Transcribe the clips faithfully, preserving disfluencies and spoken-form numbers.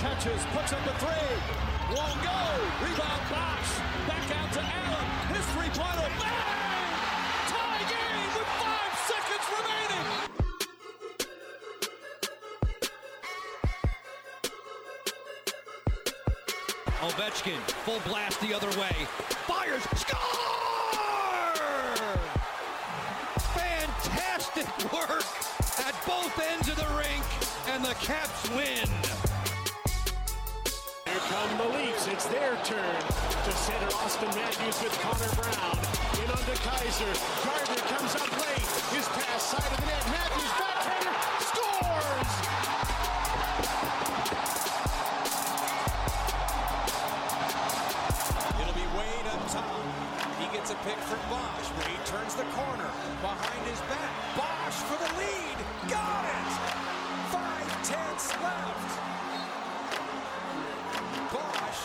catches, puts up a three. Won't go. Rebound Bosch. Back out to Allen. His three-pointer. Bang! Tie game with five seconds remaining. Ovechkin, full blast the other way. Fires. Score! Fantastic work at both ends of the rink, and the Caps win. Here come the Leafs. It's their turn to center. Austin Matthews with Connor Brown. In on to Kaiser. Gardner comes up late. His pass side of the net. Matthews backhander. Scores! It'll be Wade up top. He gets a pick from Bosch. Wade turns the corner. Behind his back. Bosch for the lead. Got it! Five tenths left. Bosch.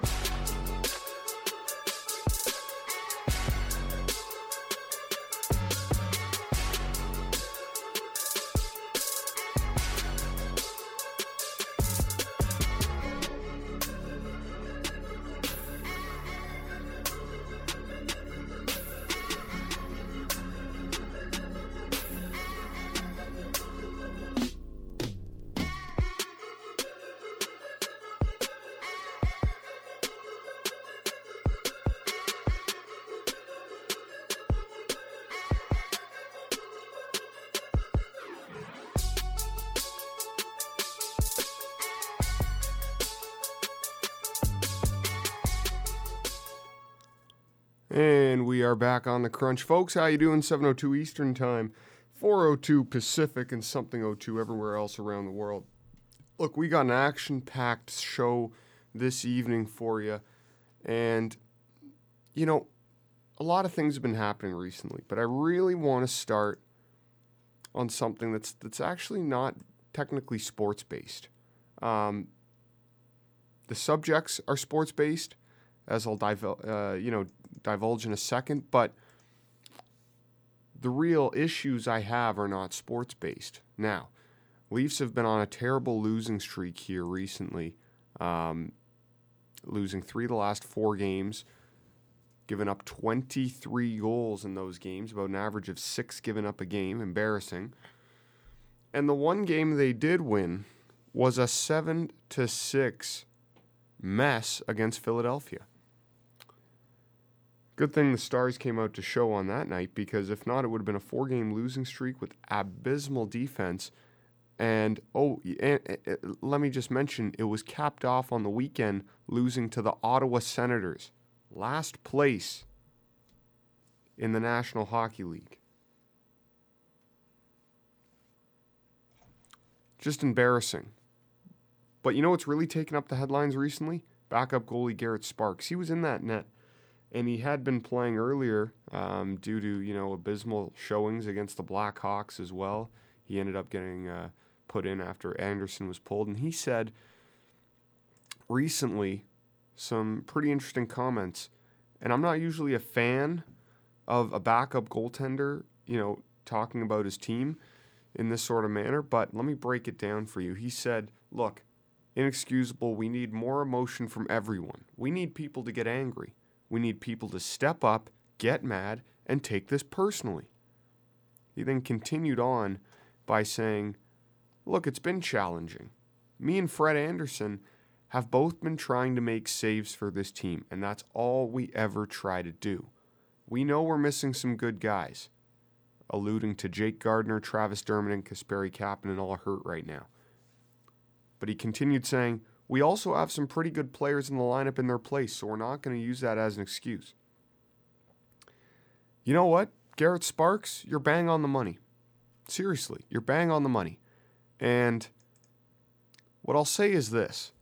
And we are back on the crunch. Folks, how you doing? seven oh two Eastern Time, four oh two Pacific, and something oh two everywhere else around the world. Look, we got an action-packed show this evening for you. And, you know, a lot of things have been happening recently, but I really want to start on something that's that's actually not technically sports-based. Um, the subjects are sports-based, as I'll divul- uh, you know, divulge in a second, but the real issues I have are not sports-based. Now, Leafs have been on a terrible losing streak here recently, um, losing three of the last four games, giving up twenty-three goals in those games, about an average of six given up a game, embarrassing. And the one game they did win was a seven to six mess against Philadelphia. Good thing the Stars came out to show on that night, because if not, it would have been a four-game losing streak with abysmal defense. And, oh, and, and, let me just mention, it was capped off on the weekend losing to the Ottawa Senators, last place in the National Hockey League. Just embarrassing. But you know what's really taken up the headlines recently? Backup goalie Garrett Sparks. He was in that net. And he had been playing earlier um, due to, you know, abysmal showings against the Blackhawks as well. He ended up getting uh, put in after Anderson was pulled. And he said recently some pretty interesting comments. And I'm not usually a fan of a backup goaltender, you know, talking about his team in this sort of manner. But let me break it down for you. He said, look, inexcusable. We need more emotion from everyone. We need people to get angry. We need people to step up, get mad, and take this personally. He then continued on by saying, look, it's been challenging. Me and Fred Anderson have both been trying to make saves for this team, and that's all we ever try to do. We know we're missing some good guys, alluding to Jake Gardner, Travis Dermott, and Kasperi Kapanen all hurt right now. But he continued saying, we also have some pretty good players in the lineup in their place, so we're not going to use that as an excuse. You know what? Garrett Sparks, you're bang on the money. Seriously, you're bang on the money. And what I'll say is this.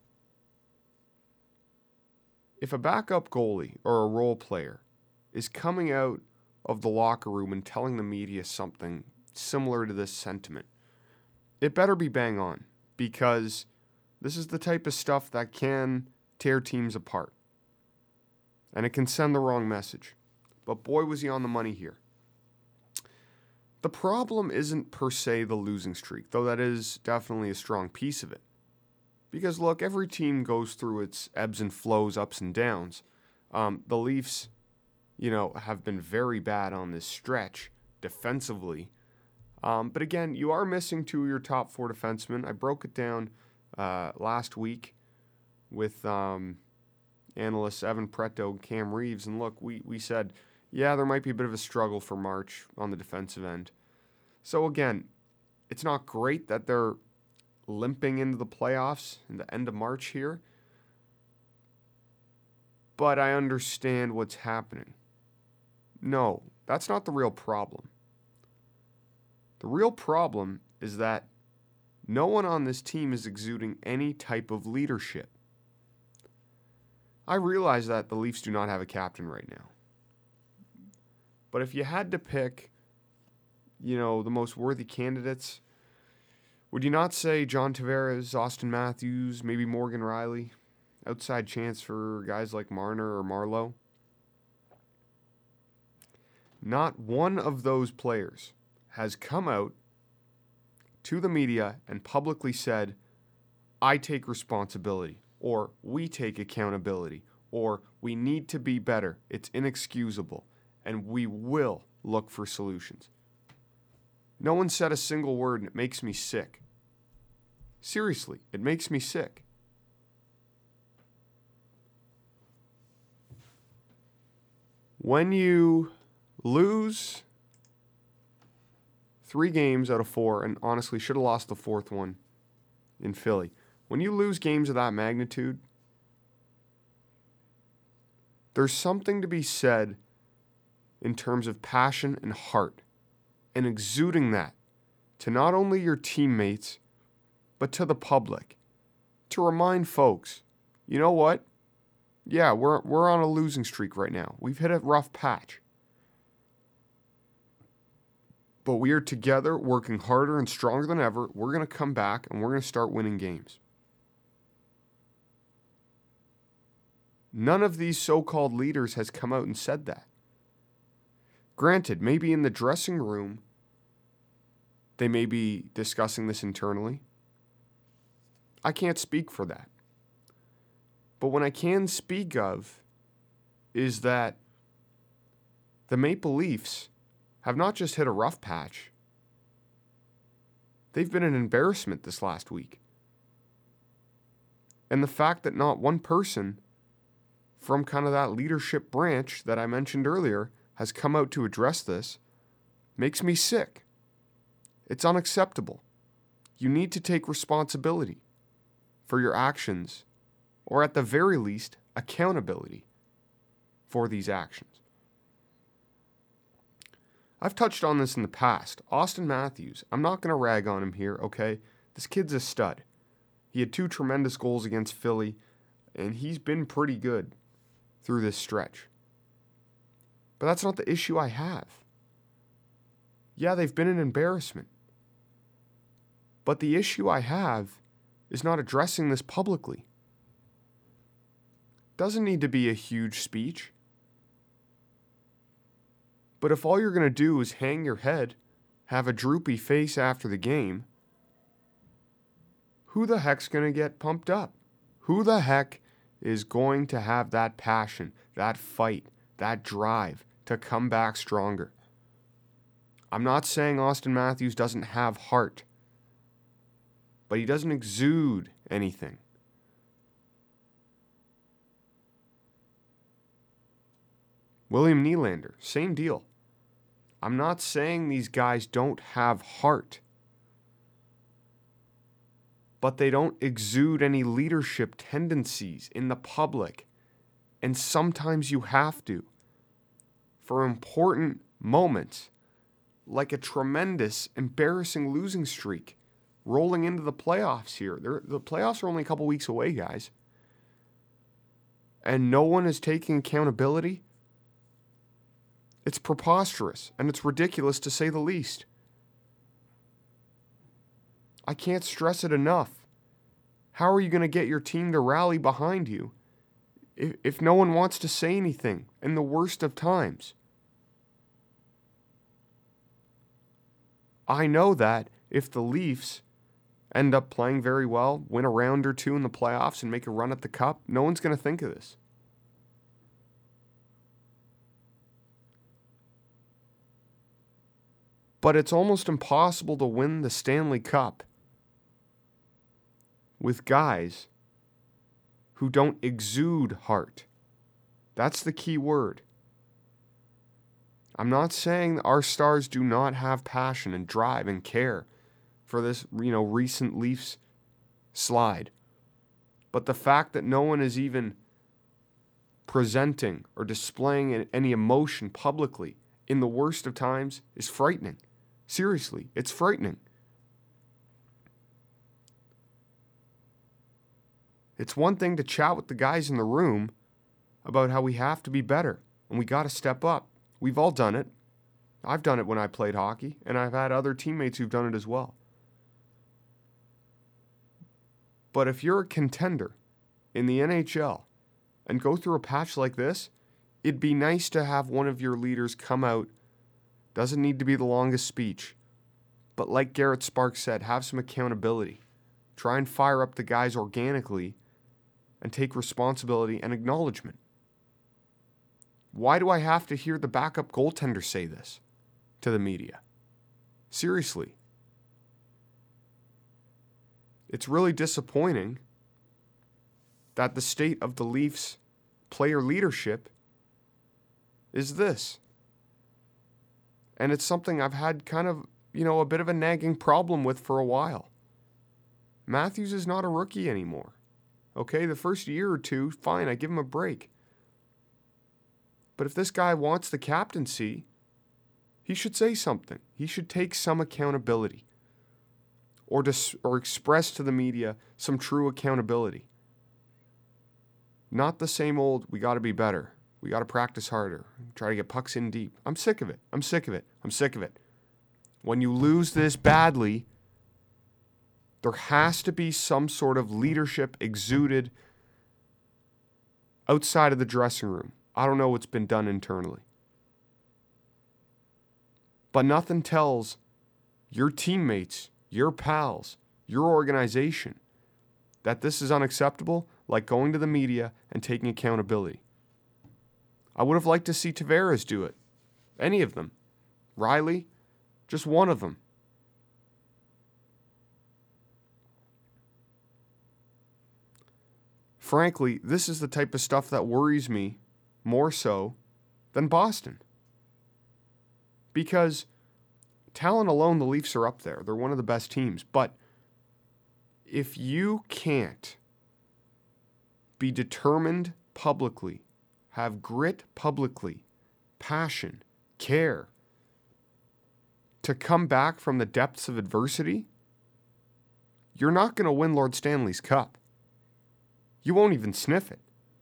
If a backup goalie or a role player is coming out of the locker room and telling the media something similar to this sentiment, it better be bang on, because this is the type of stuff that can tear teams apart. And it can send the wrong message. But boy, was he on the money here. The problem isn't per se the losing streak, though that is definitely a strong piece of it. Because, look, every team goes through its ebbs and flows, ups and downs. Um, the Leafs, you know, have been very bad on this stretch defensively. Um, but again, you are missing two of your top four defensemen. I broke it down uh, last week with um, analysts Evan Pretto and Cam Reeves. And look, we, we said, yeah, there might be a bit of a struggle for March on the defensive end. So again, it's not great that they're limping into the playoffs in the end of March here. But I understand what's happening. No, that's not the real problem. The real problem is that no one on this team is exuding any type of leadership. I realize that the Leafs do not have a captain right now. But if you had to pick, you know, the most worthy candidates, would you not say John Tavares, Austin Matthews, maybe Morgan Rielly? Outside chance for guys like Marner or Marleau? Not one of those players has come out to the media and publicly said, I take responsibility, or we take accountability, or we need to be better. It's inexcusable, and we will look for solutions. No one said a single word, and it makes me sick. Seriously, it makes me sick. When you lose three games out of four, and honestly should have lost the fourth one in Philly. When you lose games of that magnitude, there's something to be said in terms of passion and heart, and exuding that to not only your teammates, but to the public, to remind folks, you know what? Yeah, we're we're on a losing streak right now. We've hit a rough patch. But we are together, working harder and stronger than ever. We're going to come back, and we're going to start winning games. None of these so-called leaders has come out and said that. Granted, maybe in the dressing room, they may be discussing this internally. I can't speak for that. But what I can speak of is that the Maple Leafs have not just hit a rough patch. They've been an embarrassment this last week. And the fact that not one person from kind of that leadership branch that I mentioned earlier has come out to address this makes me sick. It's unacceptable. You need to take responsibility for your actions, or at the very least, accountability for these actions. I've touched on this in the past. Austin Matthews, I'm not going to rag on him here, okay? This kid's a stud. He had two tremendous goals against Philly, and he's been pretty good through this stretch. But that's not the issue I have. Yeah, they've been an embarrassment. But the issue I have is not addressing this publicly. Doesn't need to be a huge speech. But if all you're going to do is hang your head, have a droopy face after the game, who the heck's going to get pumped up? Who the heck is going to have that passion, that fight, that drive to come back stronger? I'm not saying Austin Matthews doesn't have heart, but he doesn't exude anything. William Nylander, same deal. I'm not saying these guys don't have heart, but they don't exude any leadership tendencies in the public. And sometimes you have to. For important moments, like a tremendous, embarrassing losing streak, rolling into the playoffs here. They're, the playoffs are only a couple weeks away, guys. And no one is taking accountability. It's preposterous, and it's ridiculous to say the least. I can't stress it enough. How are you going to get your team to rally behind you if, if no one wants to say anything in the worst of times? I know that if the Leafs end up playing very well, win a round or two in the playoffs, and make a run at the cup, no one's going to think of this. But it's almost impossible to win the Stanley Cup with guys who don't exude heart. That's the key word. I'm not saying our stars do not have passion and drive and care for this, you know, recent Leafs slide. But the fact that no one is even presenting or displaying any emotion publicly in the worst of times is frightening. Seriously, it's frightening. It's one thing to chat with the guys in the room about how we have to be better and we got to step up. We've all done it. I've done it when I played hockey, and I've had other teammates who've done it as well. But if you're a contender in the N H L and go through a patch like this, it'd be nice to have one of your leaders come out. Doesn't need to be the longest speech. But like Garrett Sparks said, have some accountability. Try and fire up the guys organically and take responsibility and acknowledgement. Why do I have to hear the backup goaltender say this to the media? Seriously. It's really disappointing that the state of the Leafs player leadership is this. And it's something I've had kind of, you know, a bit of a nagging problem with for a while. Matthews is not a rookie anymore. Okay, the first year or two, fine, I give him a break. But if this guy wants the captaincy, he should say something. He should take some accountability. Or, dis- or express to the media some true accountability. Not the same old, we got to be better. We got to practice harder. Try to get pucks in deep. I'm sick of it. I'm sick of it. I'm sick of it. When you lose this badly, there has to be some sort of leadership exuded outside of the dressing room. I don't know what's been done internally. But nothing tells your teammates, your pals, your organization that this is unacceptable like going to the media and taking accountability. I would have liked to see Tavares do it. Any of them. Riley, just one of them. Frankly, this is the type of stuff that worries me more so than Boston. Because talent alone, the Leafs are up there. They're one of the best teams. But if you can't be determined publicly, have grit publicly, passion, care, to come back from the depths of adversity, you're not going to win Lord Stanley's Cup. You won't even sniff it.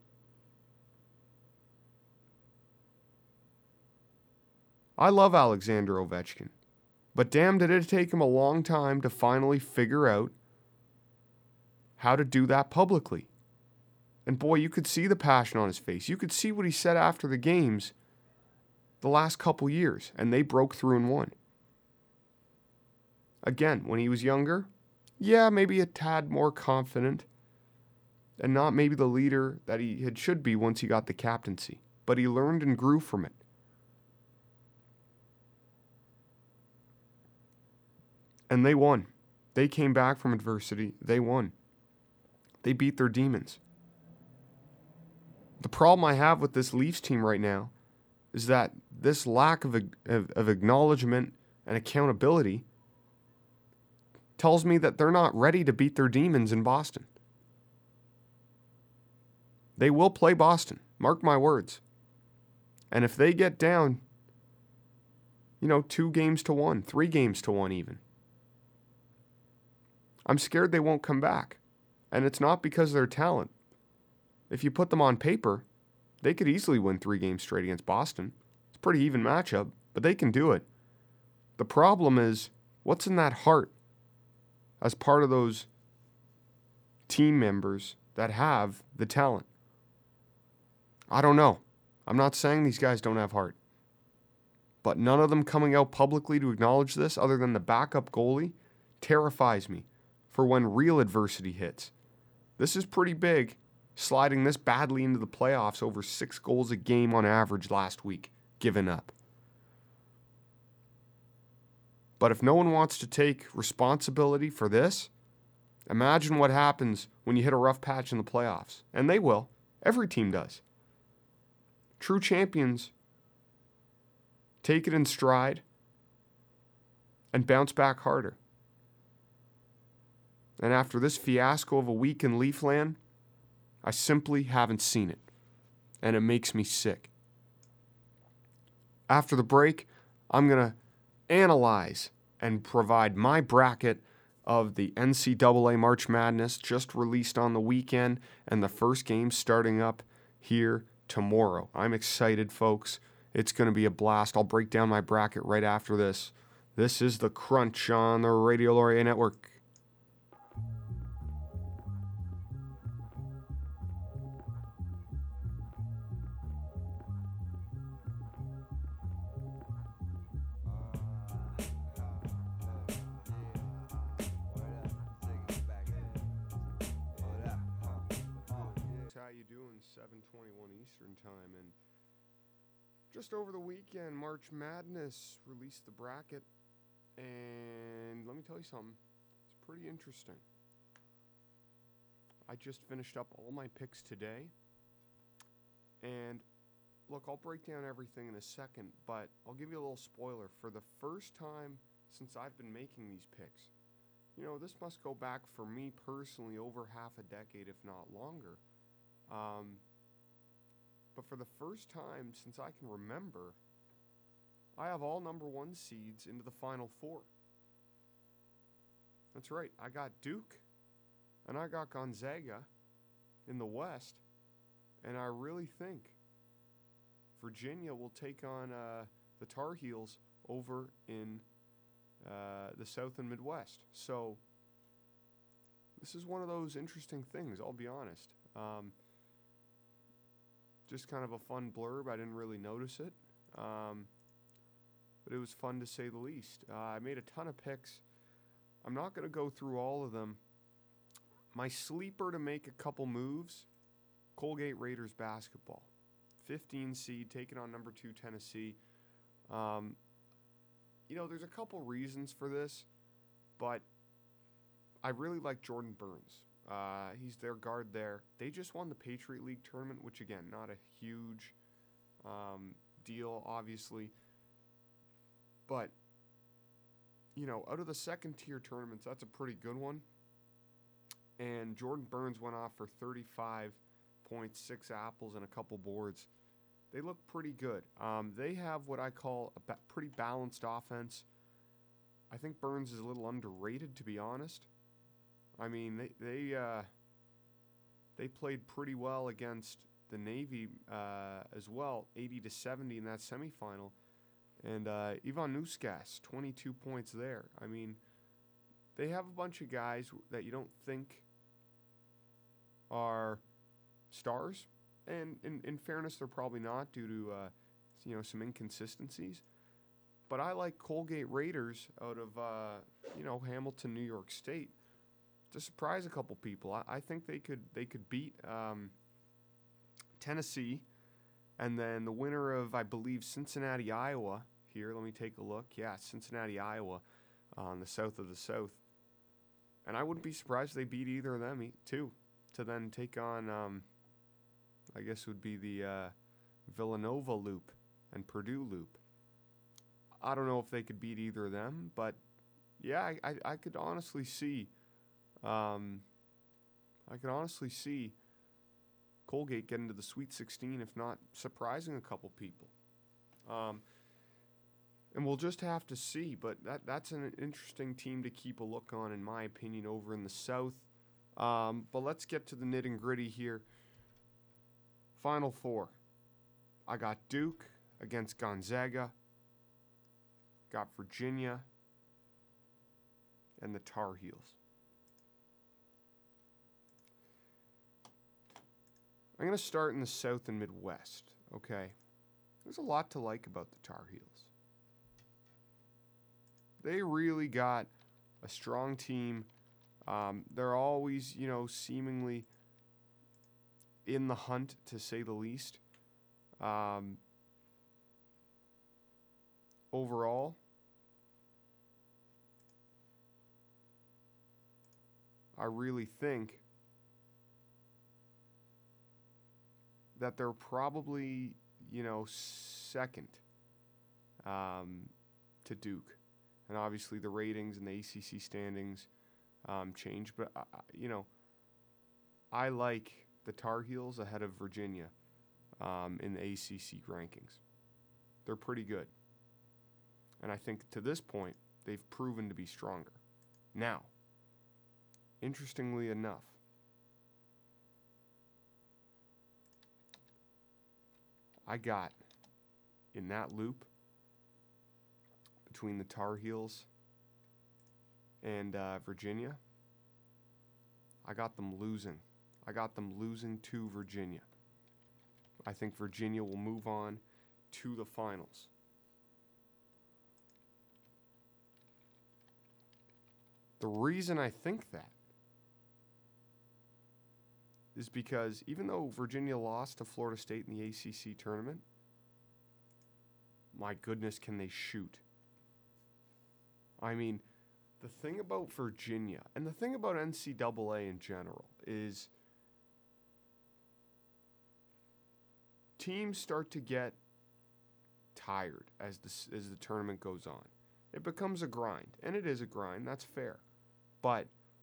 I love Alexander Ovechkin, but damn did it take him a long time to finally figure out how to do that publicly. And boy, you could see the passion on his face. You could see what he said after the games the last couple years, and they broke through and won. Again, when he was younger, yeah, maybe a tad more confident and not maybe the leader that he had should be once he got the captaincy. But he learned and grew from it. And they won. They came back from adversity. They won. They beat their demons. The problem I have with this Leafs team right now is that this lack of, of, of acknowledgement and accountability tells me that they're not ready to beat their demons in Boston. They will play Boston. Mark my words. And if they get down, you know, two games to one, three games to one even, I'm scared they won't come back. And it's not because of their talent. If you put them on paper, they could easily win three games straight against Boston. It's a pretty even matchup, but they can do it. The problem is, what's in that heart as part of those team members that have the talent? I don't know. I'm not saying these guys don't have heart. But none of them coming out publicly to acknowledge this, other than the backup goalie, terrifies me for when real adversity hits. This is pretty big, sliding this badly into the playoffs, over six goals a game on average last week, given up. But if no one wants to take responsibility for this, imagine what happens when you hit a rough patch in the playoffs. And they will. Every team does. True champions take it in stride and bounce back harder. And after this fiasco of a week in Leafland, I simply haven't seen it. And it makes me sick. After the break, I'm going to analyze and provide my bracket of the N C double A March Madness just released on the weekend and the first game starting up here tomorrow. I'm excited, folks. It's going to be a blast. I'll break down my bracket right after this. This is The Crunch on the Radio Laurier Network. seven twenty-one Eastern Time, and just over the weekend, March Madness released the bracket, and let me tell you something, it's pretty interesting. I just finished up all my picks today, and look, I'll break down everything in a second, but I'll give you a little spoiler. For the first time since I've been making these picks, you know, this must go back for me personally over half a decade, if not longer. Um, but for the first time since I can remember, I have all number one seeds into the Final Four. That's right. I got Duke and I got Gonzaga in the West, and I really think Virginia will take on uh, the Tar Heels over in uh, the South and Midwest. So this is one of those interesting things, I'll be honest. Um, Just kind of a fun blurb. I didn't really notice it. Um, but it was fun to say the least. Uh, I made a ton of picks. I'm not going to go through all of them. My sleeper to make a couple moves, Colgate Raiders basketball. fifteen seed, taking on number two Tennessee. Um, you know, there's a couple reasons for this, but I really like Jordan Burns. Uh, he's their guard there. They just won the Patriot League tournament, which, again, not a huge um, deal, obviously. But, you know, out of the second-tier tournaments, that's a pretty good one. And Jordan Burns went off for thirty-five point six apples and a couple boards. They look pretty good. Um, they have what I call a ba- pretty balanced offense. I think Burns is a little underrated, to be honest. I mean, they they uh, they played pretty well against the Navy uh, as well, eighty to seventy in that semifinal, and uh, Ivan Nuskas, twenty-two points there. I mean, they have a bunch of guys that you don't think are stars, and in, in fairness, they're probably not due to uh, you know some inconsistencies. But I like Colgate Raiders out of uh, you know Hamilton, New York State, to surprise a couple people. I, I think they could they could beat um, Tennessee, and then the winner of, I believe, Cincinnati, Iowa. Here, let me take a look. Yeah, Cincinnati, Iowa, on the south of the South. And I wouldn't be surprised if they beat either of them, too, to then take on, um, I guess would be the uh, Villanova Loop and Purdue Loop. I don't know if they could beat either of them, but yeah, I, I, I could honestly see Um, I could honestly see Colgate getting to the Sweet sixteen, if not surprising a couple people. Um, and we'll just have to see, but that that's an interesting team to keep a look on, in my opinion, over in the South. Um, but let's get to the nit and gritty here. Final Four. I got Duke against Gonzaga. Got Virginia and the Tar Heels. I'm going to start in the South and Midwest, okay? There's a lot to like about the Tar Heels. They really got a strong team Um, they're always, you know, seemingly in the hunt, to say the least. Um, overall, I really think that they're probably, you know, second um, to Duke. And obviously the ratings and the A C C standings um, change. But, uh, you know, I like the Tar Heels ahead of Virginia um, in the A C C rankings. They're pretty good. And I think to this point, they've proven to be stronger. Now, interestingly enough, I got in that loop between the Tar Heels and uh, Virginia, I got them losing. I got them losing to Virginia. I think Virginia will move on to the finals. The reason I think that is because even though Virginia lost to Florida State in the A C C tournament, my goodness, can they shoot. I mean, the thing about Virginia, and the thing about N C double A in general, is teams start to get tired as the, as the tournament goes on. It becomes a grind, and it is a grind, that's fair. But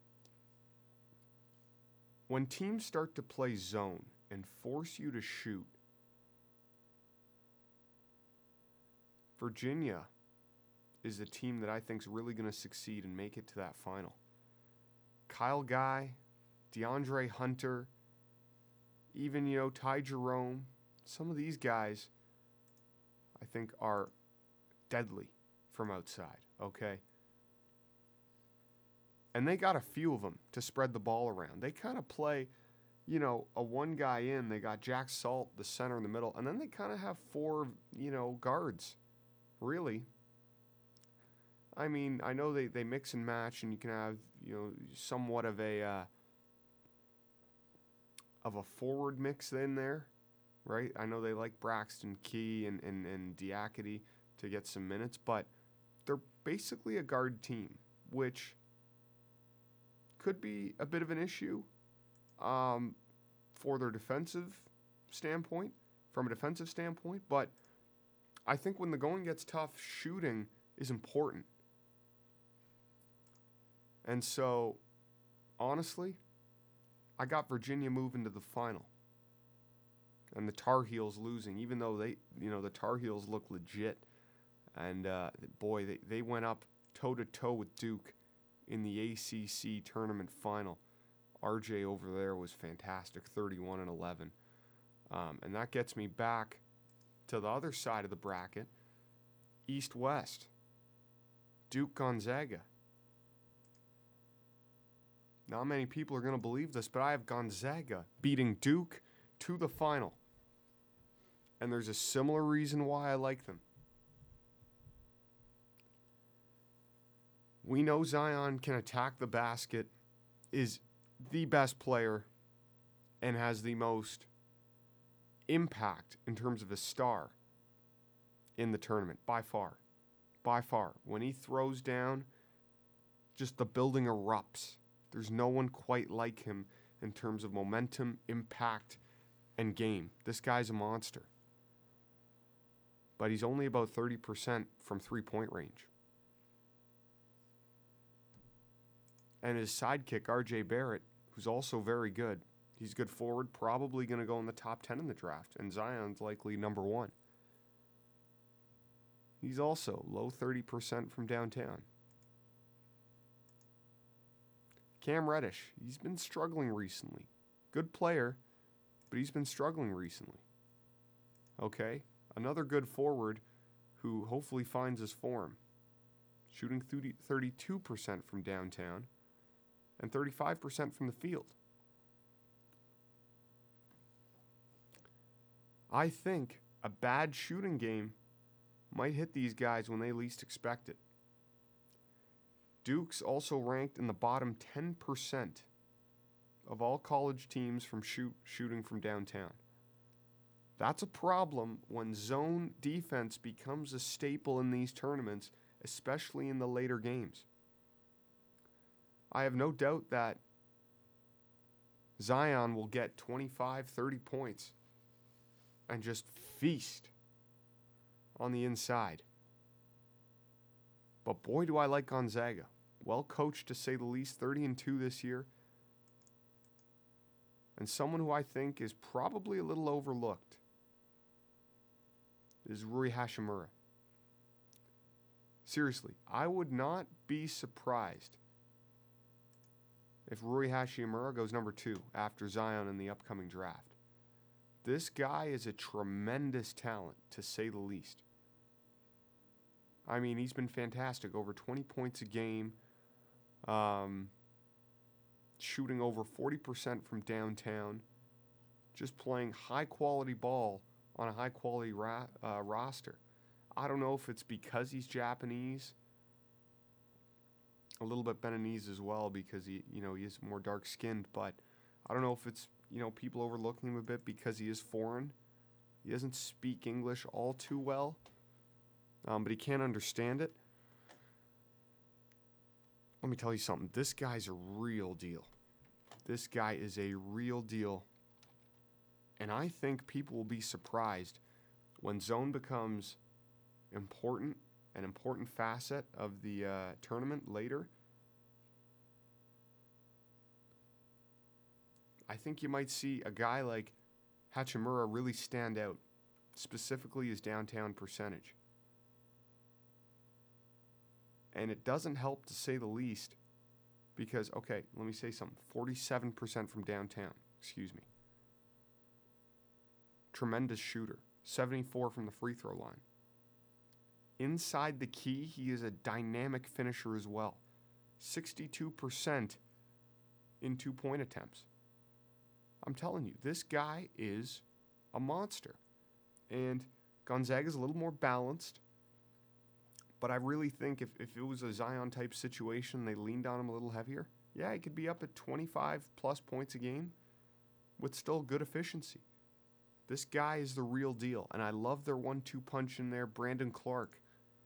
when teams start to play zone and force you to shoot, Virginia is the team that I think is really going to succeed and make it to that final. Kyle Guy, DeAndre Hunter, even, you know, Ty Jerome, some of these guys I think are deadly from outside, okay? And they got a few of them to spread the ball around. They kind of play, you know, a one guy in. They got Jack Salt, the center in the middle, and then they kind of have four, you know, guards, really. I mean, I know they, they mix and match, and you can have, you know, somewhat of a uh, of a forward mix in there, right? I know they like Braxton Key and, and, and Diakity to get some minutes, but they're basically a guard team, which could be a bit of an issue um, for their defensive standpoint, from a defensive standpoint, but I think when the going gets tough, shooting is important. And so, honestly, I got Virginia moving to the final. And the Tar Heels losing, even though they, you know, the Tar Heels look legit. And, uh, boy, they, they went up toe-to-toe with Duke in the A C C tournament final. R J over there was fantastic, thirty-one and eleven. Um, and that gets me back to the other side of the bracket, East-West. Duke Gonzaga. Not many people are going to believe this, but I have Gonzaga beating Duke to the final. And there's a similar reason why I like them. We know Zion can attack the basket, is the best player, and has the most impact in terms of a star in the tournament, by far. By far. When he throws down, just the building erupts. There's no one quite like him in terms of momentum, impact, and game. This guy's a monster. But he's only about thirty percent from three-point range. And his sidekick, R J Barrett, who's also very good. He's good forward, probably going to go in the top ten in the draft. And Zion's likely number one. He's also low thirty percent from downtown. Cam Reddish, he's been struggling recently. Good player, but he's been struggling recently. Okay, another good forward who hopefully finds his form. Shooting thirty-two percent from downtown and thirty-five percent from the field. I think a bad shooting game might hit these guys when they least expect it. Duke's also ranked in the bottom ten percent of all college teams from shoot, shooting from downtown. That's a problem when zone defense becomes a staple in these tournaments, especially in the later games. I have no doubt that Zion will get twenty-five, thirty points and just feast on the inside. But boy, do I like Gonzaga. Well coached, to say the least, thirty and two this year. And someone who I think is probably a little overlooked is Rui Hachimura. Seriously, I would not be surprised if Rui Hachimura goes number two after Zion in the upcoming draft. This guy is a tremendous talent, to say the least. I mean, he's been fantastic. Over twenty points a game. Um, shooting over forty percent from downtown. Just playing high-quality ball on a high-quality ra- uh, roster. I don't know if it's because he's Japanese. A little bit Beninese as well, because he, you know, he is more dark-skinned. But I don't know if it's, you know, people overlooking him a bit because he is foreign. He doesn't speak English all too well, um, but he can't understand it. Let me tell you something. This guy's a real deal. This guy is a real deal. And I think people will be surprised when zone becomes important, an important facet of the uh, tournament later. I think you might see a guy like Hachimura really stand out, specifically his downtown percentage. And it doesn't help, to say the least, because, okay, let me say something. forty-seven percent from downtown, excuse me. Tremendous shooter. seventy-four from the free throw line. Inside the key, he is a dynamic finisher as well. sixty-two percent in two-point attempts. I'm telling you, this guy is a monster. And Gonzaga's a little more balanced. But I really think if, if it was a Zion-type situation, they leaned on him a little heavier, yeah, he could be up at twenty-five plus points a game with still good efficiency. This guy is the real deal, and I love their one two punch in there. Brandon Clark.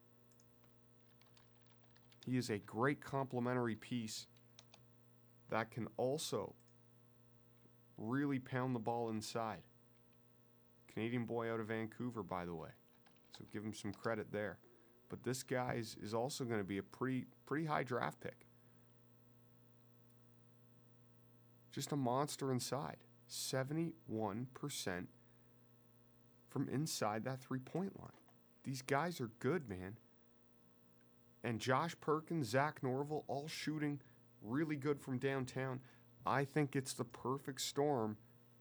He is a great complementary piece that can also really pound the ball inside. Canadian boy out of Vancouver, by the way. So give him some credit there. But this guy is, is also going to be a pretty pretty high draft pick. Just a monster inside. seventy-one percent from inside that three-point line. These guys are good, man. And Josh Perkins, Zach Norville, all shooting really good from downtown. I think it's the perfect storm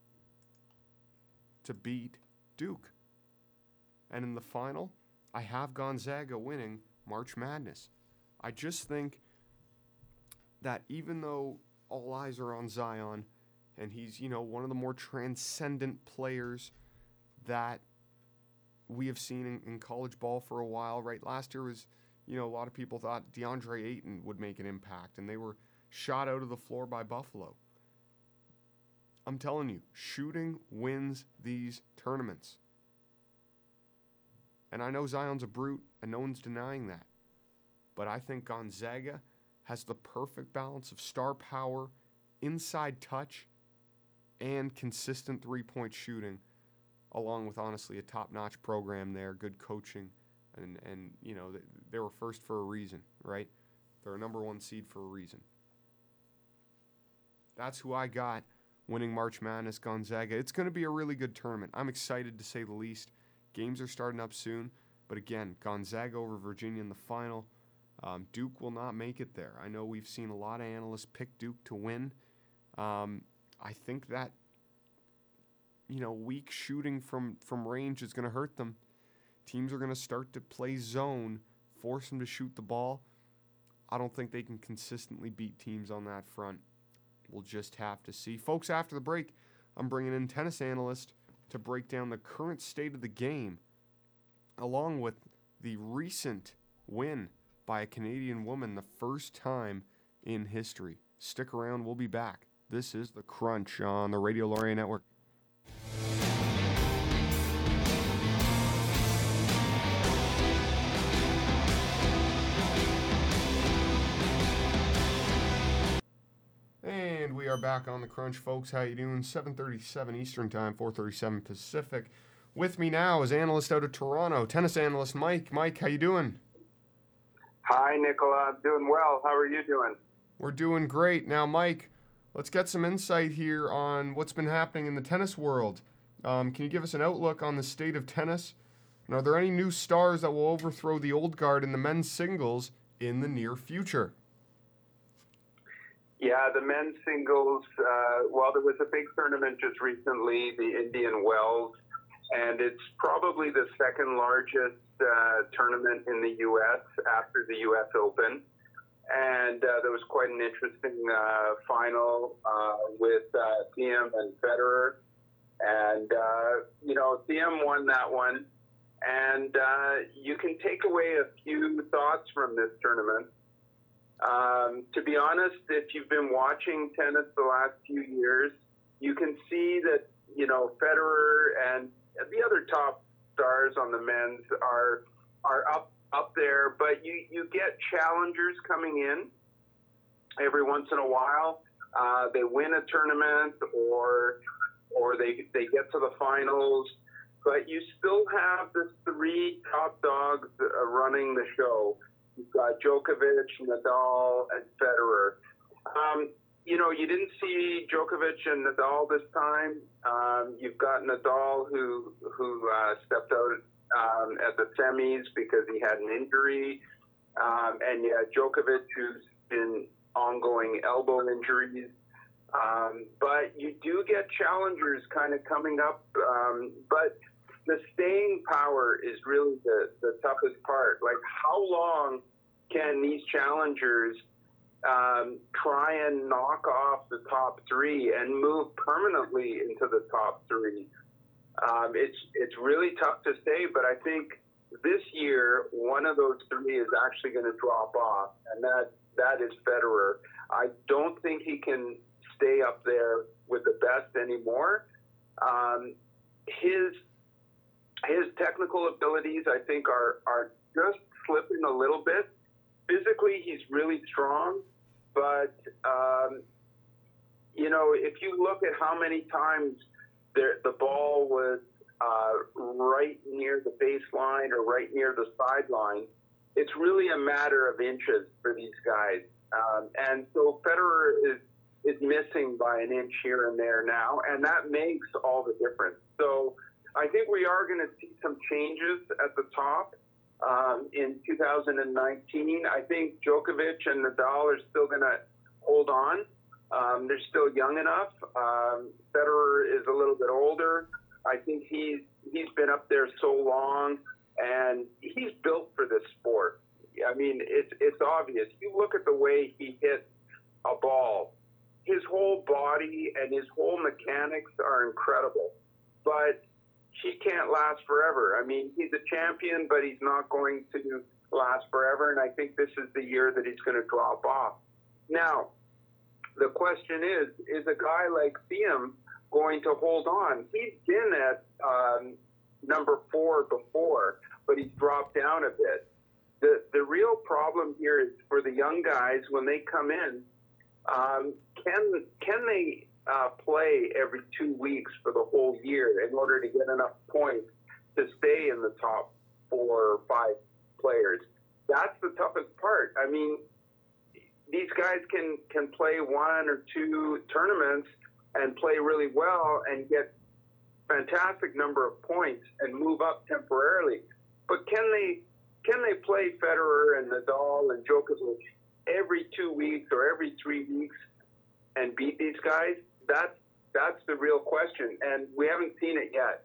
to beat Duke. And in the final, I have Gonzaga winning March Madness. I just think that even though all eyes are on Zion, and he's, you know, one of the more transcendent players that we have seen in, in college ball for a while, right? Last year was, you know, a lot of people thought DeAndre Ayton would make an impact, and they were shot out of the floor by Buffalo. I'm telling you, shooting wins these tournaments. And I know Zion's a brute, and no one's denying that. But I think Gonzaga has the perfect balance of star power, inside touch, and consistent three-point shooting, along with, honestly, a top-notch program there, good coaching, and, and you know, they, they were first for a reason, right? They're a number one seed for a reason. That's who I got winning March Madness, Gonzaga. It's going to be a really good tournament. I'm excited, to say the least. Games are starting up soon, but again, Gonzaga over Virginia in the final. Um, Duke will not make it there. I know we've seen a lot of analysts pick Duke to win. Um, I think that, you know, weak shooting from, from range is going to hurt them. Teams are going to start to play zone, force them to shoot the ball. I don't think they can consistently beat teams on that front. We'll just have to see. Folks, after the break, I'm bringing in tennis analyst to break down the current state of the game, along with the recent win by a Canadian woman the first time in history. Stick around, we'll be back. This is The Crunch on the Radio Laurier Network. And we are back on The Crunch, folks. How you doing? seven thirty-seven Eastern Time, four thirty-seven Pacific. With me now is analyst out of Toronto, tennis analyst Mike. Mike, how you doing? Hi, Nicola. I'm doing well. How are you doing? We're doing great. Now, Mike, let's get some insight here on what's been happening in the tennis world. Um, can you give us an outlook on the state of tennis? And are there any new stars that will overthrow the old guard in the men's singles in the near future? Yeah, the men's singles, uh, well, there was a big tournament just recently, the Indian Wells, and it's probably the second largest uh, tournament in the U S after the U S Open. And uh, there was quite an interesting uh, final uh, with uh, Thiem and Federer. And, uh, you know, Thiem won that one. And uh, you can take away a few thoughts from this tournament. Um, to be honest, if you've been watching tennis the last few years, you can see that, you know, Federer and the other top stars on the men's are are up up there, but you, you get challengers coming in every once in a while. Uh, they win a tournament or or they they get to the finals, but you still have the three top dogs uh, running the show. You've got Djokovic, Nadal, and Federer. Um, you know, you didn't see Djokovic and Nadal this time. Um, you've got Nadal who who uh, stepped out um, at the semis because he had an injury, um, and yeah, Djokovic who's been ongoing elbow injuries. Um, but you do get challengers kind of coming up, um, but the staying power is really the, the toughest part. Like, how long can these challengers um, try and knock off the top three and move permanently into the top three? Um, it's it's really tough to say, but I think this year one of those three is actually going to drop off, and that that is Federer. I don't think he can stay up there with the best anymore. Um, his His technical abilities, I think, are, are just slipping a little bit. Physically, he's really strong, but, um, you know, if you look at how many times there, the ball was uh, right near the baseline or right near the sideline, it's really a matter of inches for these guys. Um, and so Federer is, is missing by an inch here and there now, and that makes all the difference. So I think we are going to see some changes at the top um, in two thousand nineteen. I think Djokovic and Nadal are still going to hold on. Um, they're still young enough. Um, Federer is a little bit older. I think he's he's been up there so long, and he's built for this sport. I mean, it's it's obvious. You look at the way he hits a ball. His whole body and his whole mechanics are incredible. But he can't last forever. I mean, he's a champion, but he's not going to last forever, and I think this is the year that he's going to drop off. Now, the question is, is a guy like Thiem going to hold on? He's been at um, number four before, but he's dropped down a bit. The, the real problem here is for the young guys, when they come in, um, can, can they Uh, play every two weeks for the whole year in order to get enough points to stay in the top four or five players? That's the toughest part. I mean, these guys can, can play one or two tournaments and play really well and get fantastic number of points and move up temporarily. But can they can they play Federer and Nadal and Djokovic every two weeks or every three weeks and beat these guys? That's that's the real question, and we haven't seen it yet.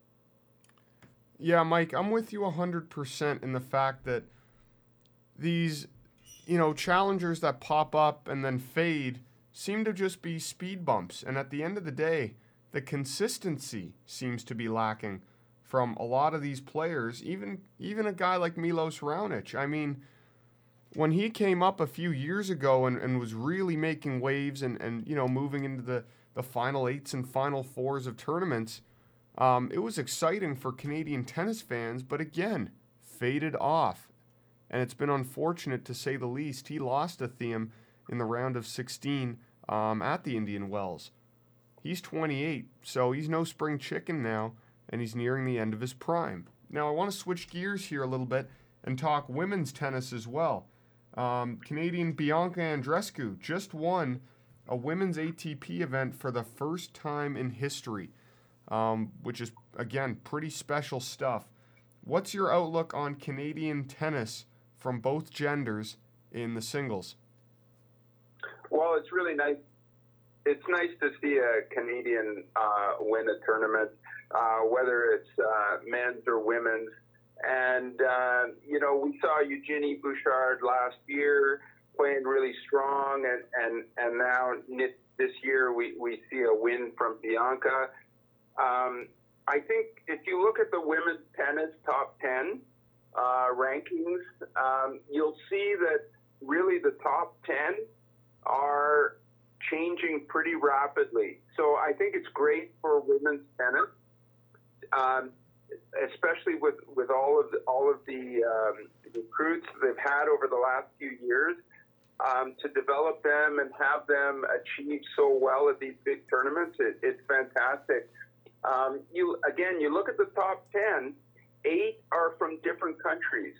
Yeah, Mike, I'm with you one hundred percent in the fact that these, you know, challengers that pop up and then fade seem to just be speed bumps, and at the end of the day, the consistency seems to be lacking from a lot of these players, even even a guy like Milos Raonic. I mean, when he came up a few years ago and, and was really making waves and, and you know moving into the, the final eights and final fours of tournaments, um, it was exciting for Canadian tennis fans, but again, faded off. And it's been unfortunate to say the least. He lost to Thiem in the round of sixteen um, at the Indian Wells. He's twenty-eight, so he's no spring chicken now, and he's nearing the end of his prime. Now, I want to switch gears here a little bit and talk women's tennis as well. Um, Canadian Bianca Andreescu just won a women's A T P event for the first time in history, um, which is, again, pretty special stuff. What's your outlook on Canadian tennis from both genders in the singles? Well, it's really nice. It's nice to see a Canadian uh, win a tournament, uh, whether it's uh, men's or women's. And, uh, you know, we saw Eugenie Bouchard last year playing really strong, and, and, and now this year we, we see a win from Bianca. Um, I think if you look at the women's tennis top ten uh, rankings, um, you'll see that really the top ten are changing pretty rapidly. So I think it's great for women's tennis. Um, especially with, with all of the, all of the um, recruits they've had over the last few years, um, to develop them and have them achieve so well at these big tournaments, it, it's fantastic. Um, you again, you look at the top ten, eight are from different countries,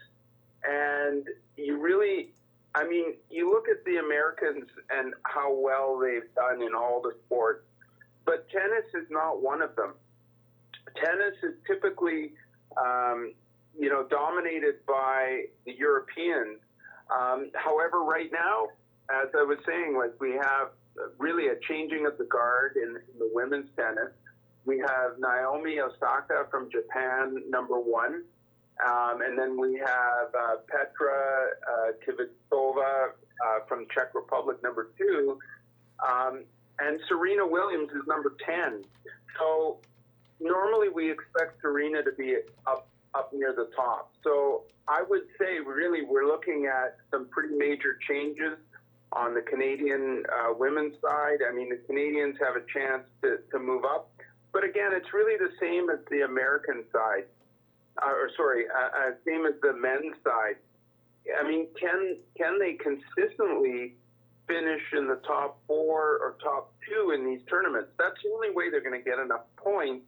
and you really, I mean, you look at the Americans and how well they've done in all the sports, but tennis is not one of them. Tennis is typically, um, you know, dominated by the Europeans. Um, however, right now, as I was saying, like we have really a changing of the guard in, in the women's tennis. We have Naomi Osaka from Japan, number one. Um, and then we have uh, Petra uh, Kvitova uh, from Czech Republic, number two. Um, and Serena Williams is number ten. So normally we expect Serena to be up up near the top. So I would say really we're looking at some pretty major changes on the Canadian uh, women's side. I mean, the Canadians have a chance to, to move up. But again, it's really the same as the American side, uh, or sorry, uh, uh, same as the men's side. I mean, can can they consistently finish in the top four or top two in these tournaments? That's the only way they're going to get enough points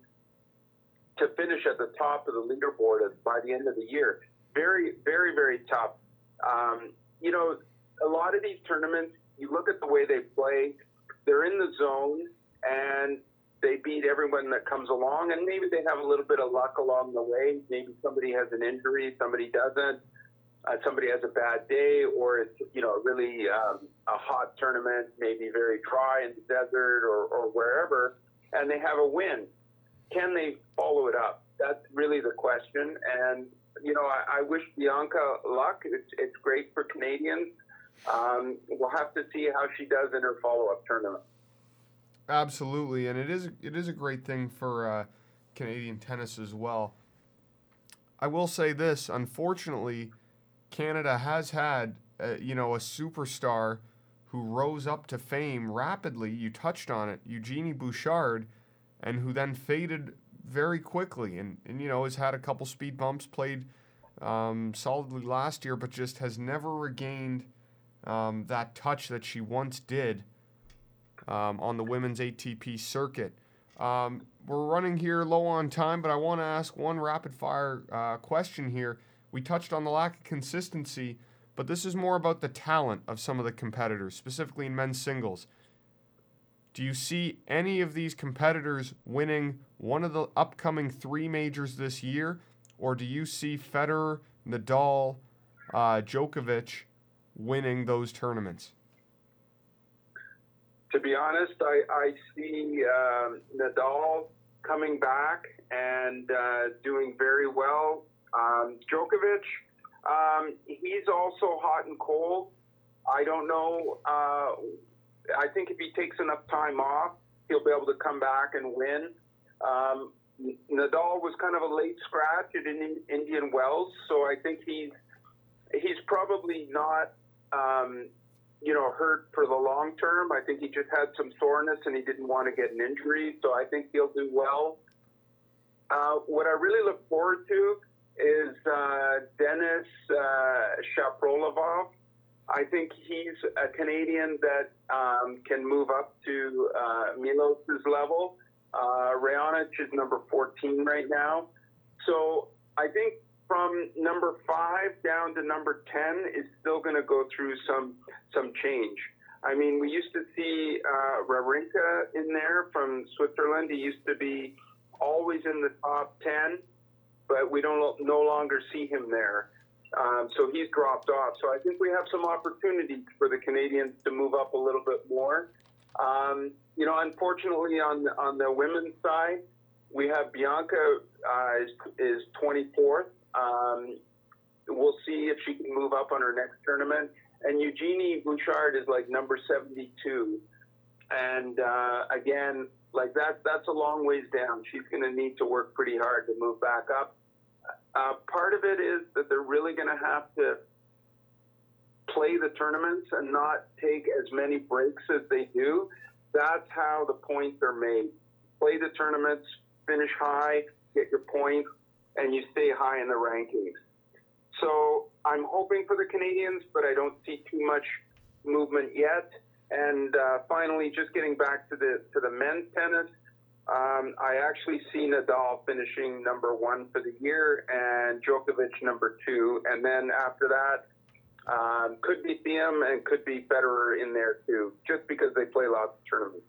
to finish at the top of the leaderboard by the end of the year. Very, very, very tough. Um, you know, a lot of these tournaments, you look at the way they play, they're in the zone, and they beat everyone that comes along, and maybe they have a little bit of luck along the way. Maybe somebody has an injury, somebody doesn't, uh, somebody has a bad day, or it's, you know, really um, a hot tournament, maybe very dry in the desert or, or wherever, and they have a win. Can they follow it up? That's really the question. And, you know, I, I wish Bianca luck. It's, it's great for Canadians. Um, we'll have to see how she does in her follow-up tournament. Absolutely, and it is it is a great thing for uh, Canadian tennis as well. I will say this, unfortunately, Canada has had, uh, you know, a superstar who rose up to fame rapidly. You touched on it, Eugenie Bouchard, and who then faded very quickly and, and you know, has had a couple speed bumps, played um, solidly last year, but just has never regained um, that touch that she once did um, on the women's A T P circuit. Um, we're running here low on time, but I want to ask one rapid-fire uh, question here. We touched on the lack of consistency, but this is more about the talent of some of the competitors, specifically in men's singles. Do you see any of these competitors winning one of the upcoming three majors this year, or do you see Federer, Nadal, uh, Djokovic winning those tournaments? To be honest, I, I see um, Nadal coming back and uh, doing very well. Um, Djokovic, um, he's also hot and cold. I don't know. Uh, I think if he takes enough time off, he'll be able to come back and win. Um, Nadal was kind of a late scratch at Indian Wells, so I think he's he's probably not, um, you know, hurt for the long term. I think he just had some soreness and he didn't want to get an injury, so I think he'll do well. Uh, what I really look forward to is uh, Denis uh, Shapovalov. I think he's a Canadian that um, can move up to uh, Milos's level. Uh, Raonic is number fourteen right now. So I think from number five down to number ten is still going to go through some some change. I mean, we used to see uh, Wawrinka in there from Switzerland. He used to be always in the top ten, but we don't no longer see him there. Um, so he's dropped off. So I think we have some opportunities for the Canadians to move up a little bit more. Um, you know, unfortunately, on the, on the women's side, we have Bianca uh, is, is twenty-fourth. Um, we'll see if she can move up on her next tournament. And Eugenie Bouchard is like number seventy-two. And uh, again, like that, that's a long ways down. She's going to need to work pretty hard to move back up. Uh, part of it is that they're really going to have to play the tournaments and not take as many breaks as they do. That's how the points are made. Play the tournaments, finish high, get your points, and you stay high in the rankings. So I'm hoping for the Canadians, but I don't see too much movement yet. And uh, finally, just getting back to the to the men's tennis, um, I actually see Nadal finishing number one for the year and Djokovic number two. And then after that, um, could be Thiem and could be Federer in there too, just because they play lots of tournaments.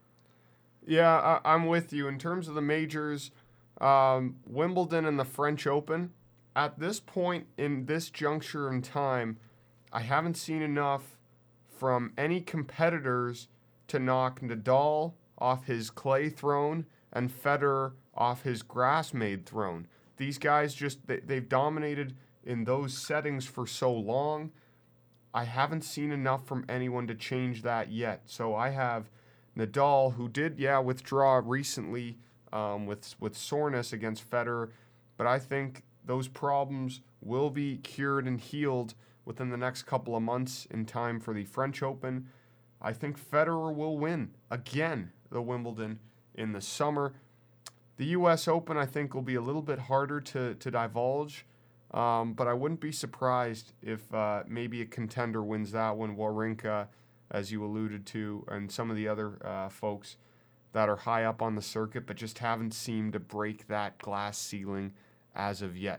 Yeah, I, I'm with you. In terms of the majors, um, Wimbledon and the French Open, at this point in this juncture in time, I haven't seen enough from any competitors to knock Nadal off his clay throne and Federer off his grass-made throne. These guys just, they, they've dominated in those settings for so long. I haven't seen enough from anyone to change that yet. So I have Nadal, who did, yeah, withdraw recently um, with, with soreness against Federer, but I think those problems will be cured and healed within the next couple of months in time for the French Open. I think Federer will win again the Wimbledon in the summer. The U S Open, I think, will be a little bit harder to, to divulge, um, but I wouldn't be surprised if uh, maybe a contender wins that one, Wawrinka, as you alluded to, and some of the other uh, folks that are high up on the circuit but just haven't seemed to break that glass ceiling as of yet.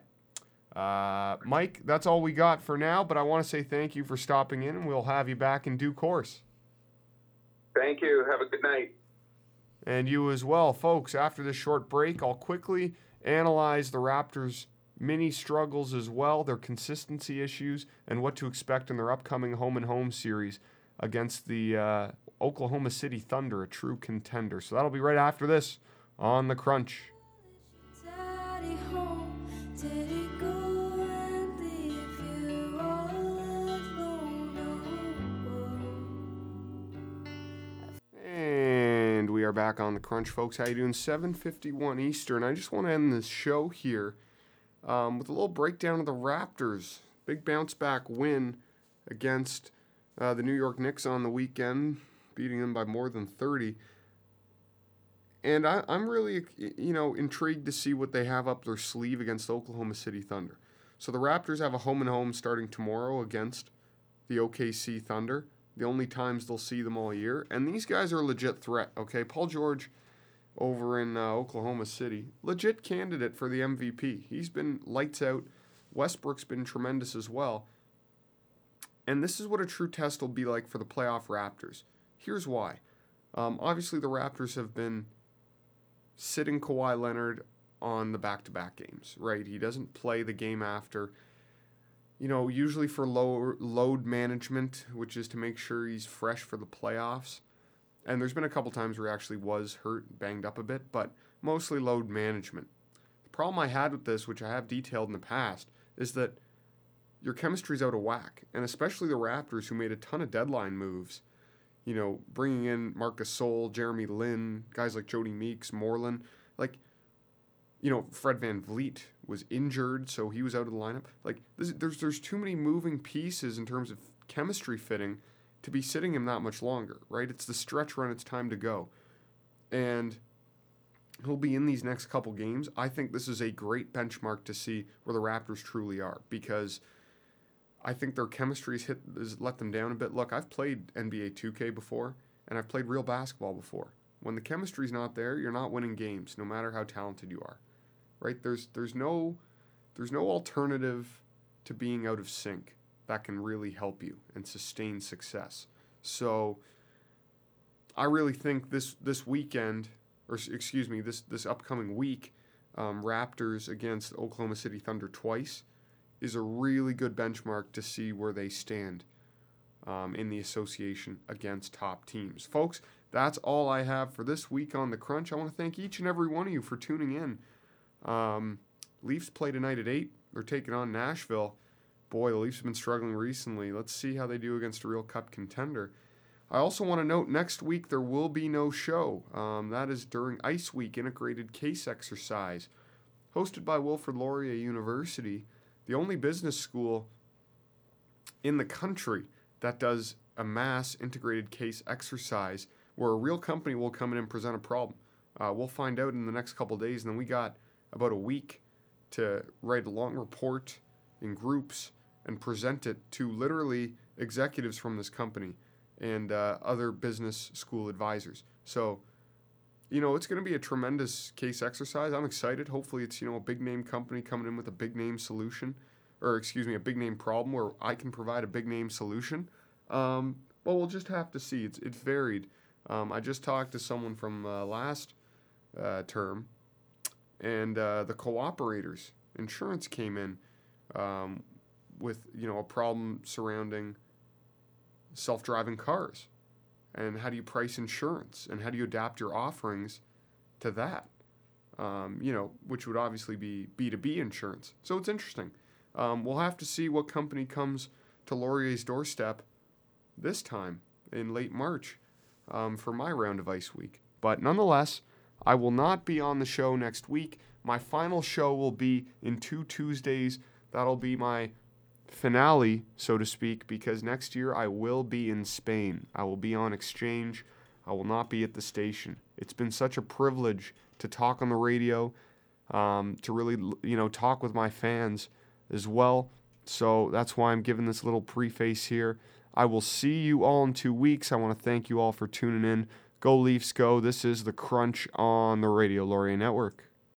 Uh, Mike, that's all we got for now, but I want to say thank you for stopping in, and we'll have you back in due course. Thank you. Have a good night. And you as well. Folks, after this short break, I'll quickly analyze the Raptors' mini struggles as well, their consistency issues, and what to expect in their upcoming home-and-home series against the uh, Oklahoma City Thunder, a true contender. So that'll be right after this on The Crunch. And we are back on The Crunch, folks. How you doing? seven fifty-one Eastern. I just want to end this show here um, with a little breakdown of the Raptors. Big bounce-back win against uh, the New York Knicks on the weekend, beating them by more than thirty. And I, I'm really, you know, intrigued to see what they have up their sleeve against the Oklahoma City Thunder. So the Raptors have a home-and-home starting tomorrow against the O K C Thunder. The only times they'll see them all year. And these guys are a legit threat, okay? Paul George over in uh, Oklahoma City, legit candidate for the M V P. He's been lights out. Westbrook's been tremendous as well. And this is what a true test will be like for the playoff Raptors. Here's why. Um, obviously, the Raptors have been sitting Kawhi Leonard on the back-to-back games, right? He doesn't play the game after. You know, usually for low load management, which is to make sure he's fresh for the playoffs. And there's been a couple times where he actually was hurt, banged up a bit, but mostly load management. The problem I had with this, which I have detailed in the past, is that your chemistry's out of whack. And especially the Raptors, who made a ton of deadline moves. You know, bringing in Marc Gasol, Jeremy Lin, guys like Jody Meeks, Moreland. Like, you know, Fred VanVleet was injured, so he was out of the lineup. Like, there's, there's there's too many moving pieces in terms of chemistry fitting to be sitting him that much longer, right? It's the stretch run, it's time to go. And he'll be in these next couple games. I think this is a great benchmark to see where the Raptors truly are, because I think their chemistry's hit has let them down a bit. Look, I've played N B A two K before, and I've played real basketball before. When the chemistry's not there, you're not winning games, no matter how talented you are, right? There's there's no there's no alternative to being out of sync that can really help you and sustain success. So I really think this this weekend, or excuse me, this this upcoming week, um, Raptors against Oklahoma City Thunder twice, is a really good benchmark to see where they stand um, in the association against top teams. Folks, that's all I have for this week on The Crunch. I want to thank each and every one of you for tuning in. Um, Leafs play tonight at eight. They're taking on Nashville. Boy, the Leafs have been struggling recently. Let's see how they do against a real cup contender. I also want to note, next week there will be no show. Um, that is during Ice Week Integrated Case Exercise, hosted by Wilfrid Laurier University, the only business school in the country that does a mass integrated case exercise where a real company will come in and present a problem. Uh, we'll find out in the next couple of days, and then we got about a week to write a long report in groups and present it to literally executives from this company and uh, other business school advisors. So, you know, it's going to be a tremendous case exercise. I'm excited. Hopefully it's, you know, a big name company coming in with a big name solution, or excuse me, a big name problem where I can provide a big name solution. Um, well, we'll just have to see. It's it's varied. Um, I just talked to someone from uh, last uh, term, and uh, the cooperators insurance came in um, with, you know, a problem surrounding self-driving cars. And how do you price insurance? And how do you adapt your offerings to that? Um, you know, which would obviously be B two B insurance. So it's interesting. Um, we'll have to see what company comes to Laurier's doorstep this time in late March um, for my round of Ice Week. But nonetheless, I will not be on the show next week. My final show will be in two Tuesdays. That'll be my finale, so to speak, because next year I will be in Spain. I will be on exchange. I will not be at the station. It's been such a privilege to talk on the radio, um, to really, you know, talk with my fans as well. So that's why I'm giving this little preface here. I will see you all in two weeks. I want to thank you all for tuning in. Go Leafs, go. This is The Crunch on the Radio Laurier Network.